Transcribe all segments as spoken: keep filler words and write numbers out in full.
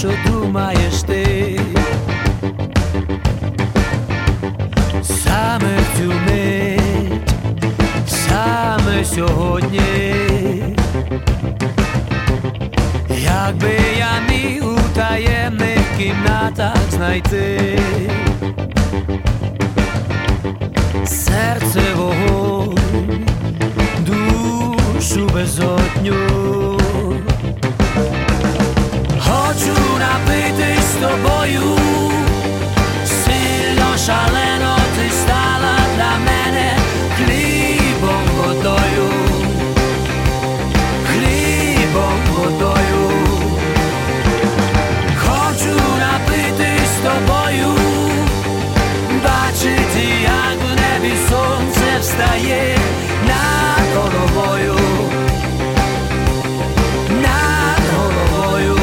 що думаєш ти. Саме в цю мить, саме сьогодні, якби я міг у таємних кімнатах знайти серце вогонь, душу безодню. Хочу напитись з тобою, сильно, шалено ти стала для мене хлібом, водою, хлібом, водою. Хочу напитись з тобою, бачити, як в небі сонце встає над головою, над головою.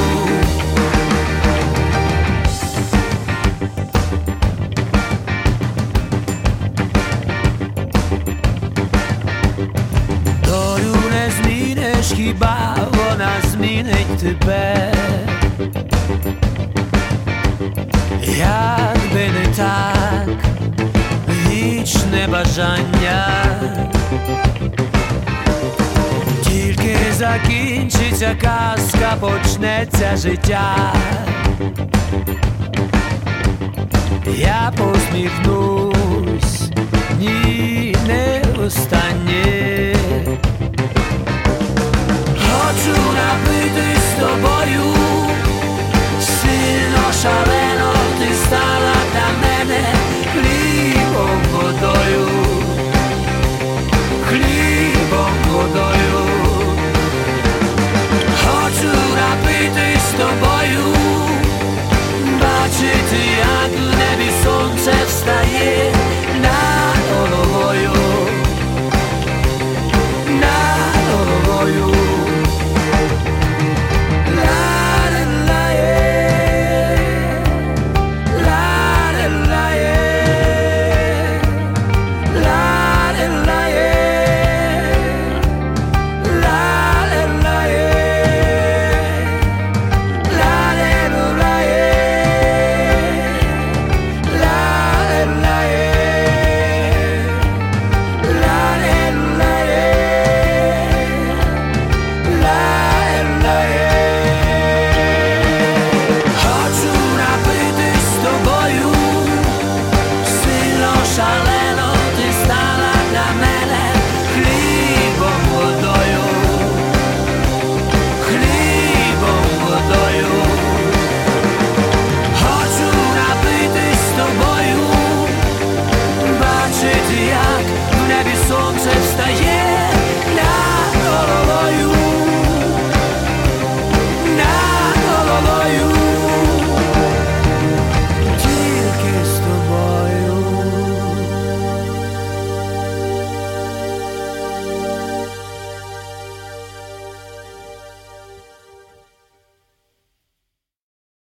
Долю не зміниш, хіба вона змінить тебе? Якби не так, вічне бажання, тільки закінчиться казка, почнеться життя. Я посміхнусь, ні, не останнє. Хочу напитись з тобою, сильно, шалено